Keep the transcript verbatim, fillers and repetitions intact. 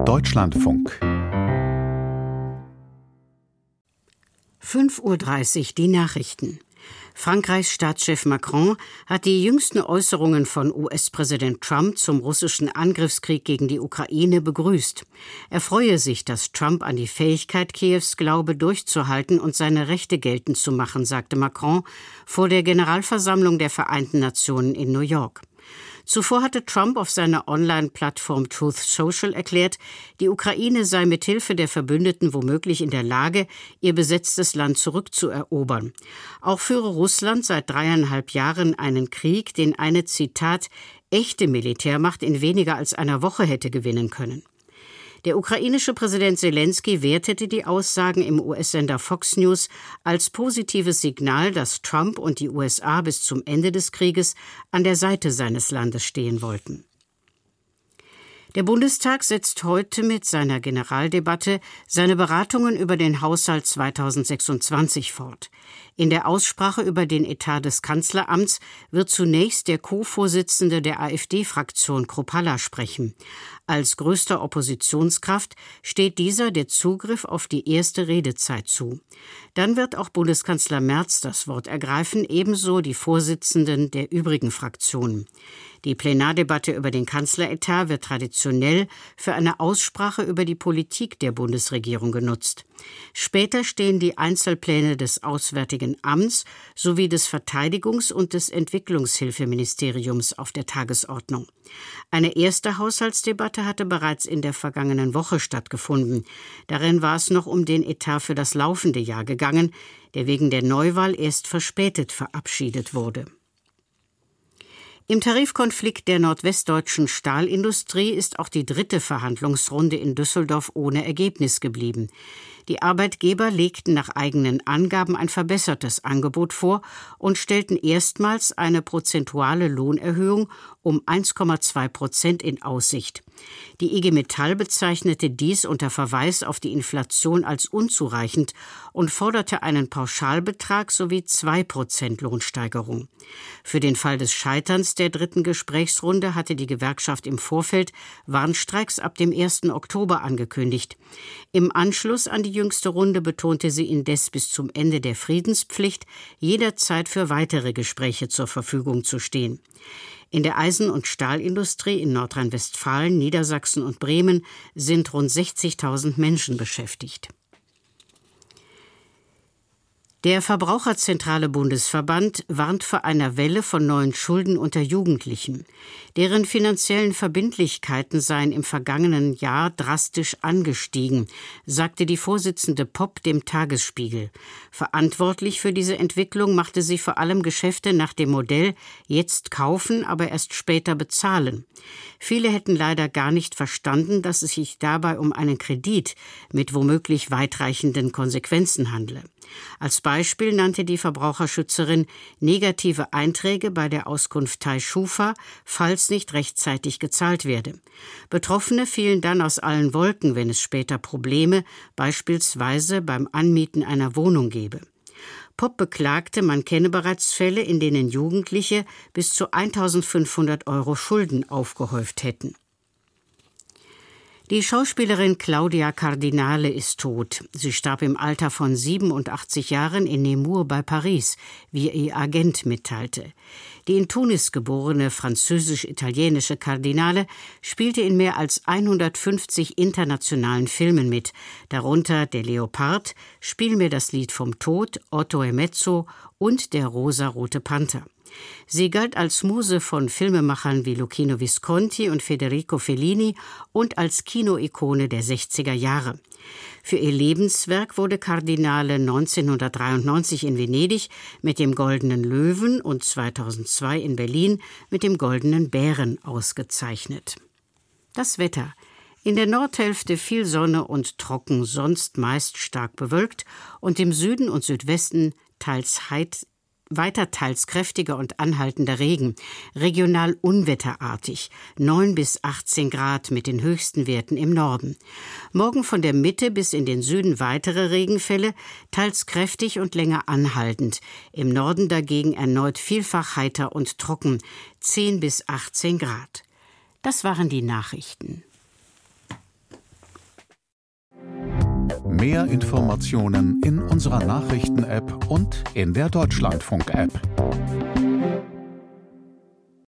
Deutschlandfunk. fünf Uhr dreißig, die Nachrichten. Frankreichs Staatschef Macron hat die jüngsten Äußerungen von U S-Präsident Trump zum russischen Angriffskrieg gegen die Ukraine begrüßt. Er freue sich, dass Trump an die Fähigkeit Kiews glaube, durchzuhalten und seine Rechte geltend zu machen, sagte Macron vor der Generalversammlung der Vereinten Nationen in New York. Zuvor hatte Trump auf seiner Online-Plattform Truth Social erklärt, die Ukraine sei mit Hilfe der Verbündeten womöglich in der Lage, ihr besetztes Land zurückzuerobern. Auch führe Russland seit dreieinhalb Jahren einen Krieg, den eine, Zitat, echte Militärmacht in weniger als einer Woche hätte gewinnen können. Der ukrainische Präsident Selenskyj wertete die Aussagen im U S-Sender Fox News als positives Signal, dass Trump und die U S A bis zum Ende des Krieges an der Seite seines Landes stehen wollten. Der Bundestag setzt heute mit seiner Generaldebatte seine Beratungen über den Haushalt zweitausendsechsundzwanzig fort. In der Aussprache über den Etat des Kanzleramts wird zunächst der Co-Vorsitzende der AfD-Fraktion Kruppalla sprechen. Als größter Oppositionskraft steht dieser der Zugriff auf die erste Redezeit zu. Dann wird auch Bundeskanzler Merz das Wort ergreifen, ebenso die Vorsitzenden der übrigen Fraktionen. Die Plenardebatte über den Kanzleretat wird traditionell für eine Aussprache über die Politik der Bundesregierung genutzt. Später stehen die Einzelpläne des Auswärtigen Amts sowie des Verteidigungs- und des Entwicklungshilfeministeriums auf der Tagesordnung. Eine erste Haushaltsdebatte hatte bereits in der vergangenen Woche stattgefunden. Darin war es noch um den Etat für das laufende Jahr gegangen, der wegen der Neuwahl erst verspätet verabschiedet wurde. Im Tarifkonflikt der nordwestdeutschen Stahlindustrie ist auch die dritte Verhandlungsrunde in Düsseldorf ohne Ergebnis geblieben. Die Arbeitgeber legten nach eigenen Angaben ein verbessertes Angebot vor und stellten erstmals eine prozentuale Lohnerhöhung um eins Komma zwei Prozent in Aussicht. Die I G Metall bezeichnete dies unter Verweis auf die Inflation als unzureichend und forderte einen Pauschalbetrag sowie zwei Prozent Lohnsteigerung. Für den Fall des Scheiterns der dritten Gesprächsrunde hatte die Gewerkschaft im Vorfeld Warnstreiks ab dem ersten Oktober angekündigt. Im Anschluss an die jüngste Runde betonte sie indes bis zum Ende der Friedenspflicht jederzeit für weitere Gespräche zur Verfügung zu stehen. In der Eisen- und Stahlindustrie in Nordrhein-Westfalen, Niedersachsen und Bremen sind rund sechzigtausend Menschen beschäftigt. Der Verbraucherzentrale Bundesverband warnt vor einer Welle von neuen Schulden unter Jugendlichen. Deren finanziellen Verbindlichkeiten seien im vergangenen Jahr drastisch angestiegen, sagte die Vorsitzende Popp dem Tagesspiegel. Verantwortlich für diese Entwicklung machte sie vor allem Geschäfte nach dem Modell jetzt kaufen, aber erst später bezahlen. Viele hätten leider gar nicht verstanden, dass es sich dabei um einen Kredit mit womöglich weitreichenden Konsequenzen handle. Als Beispiel nannte die Verbraucherschützerin negative Einträge bei der Auskunftei Schufa, falls nicht rechtzeitig gezahlt werde. Betroffene fielen dann aus allen Wolken, wenn es später Probleme, beispielsweise beim Anmieten einer Wohnung gebe. Popp beklagte, man kenne bereits Fälle, in denen Jugendliche bis zu eintausendfünfhundert Euro Schulden aufgehäuft hätten. Die Schauspielerin Claudia Cardinale ist tot. Sie starb im Alter von siebenundachtzig Jahren in Nemours bei Paris, wie ihr Agent mitteilte. Die in Tunis geborene französisch-italienische Cardinale spielte in mehr als hundertfünfzig internationalen Filmen mit, darunter Der Leopard, Spiel mir das Lied vom Tod, Otto e Mezzo und Der rosarote Panther. Sie galt als Muse von Filmemachern wie Luchino Visconti und Federico Fellini und als Kinoikone der sechziger Jahre. Für ihr Lebenswerk wurde Cardinale neunzehnhundertdreiundneunzig in Venedig mit dem Goldenen Löwen und zweitausendzwei in Berlin mit dem Goldenen Bären ausgezeichnet. Das Wetter. In der Nordhälfte viel Sonne und trocken, sonst meist stark bewölkt und im Süden und Südwesten teils heit Weiter teils kräftiger und anhaltender Regen, regional unwetterartig, neun bis achtzehn Grad mit den höchsten Werten im Norden. Morgen von der Mitte bis in den Süden weitere Regenfälle, teils kräftig und länger anhaltend. Im Norden dagegen erneut vielfach heiter und trocken, zehn bis achtzehn Grad. Das waren die Nachrichten. Mehr Informationen in unserer Nachrichten-App und in der Deutschlandfunk-App.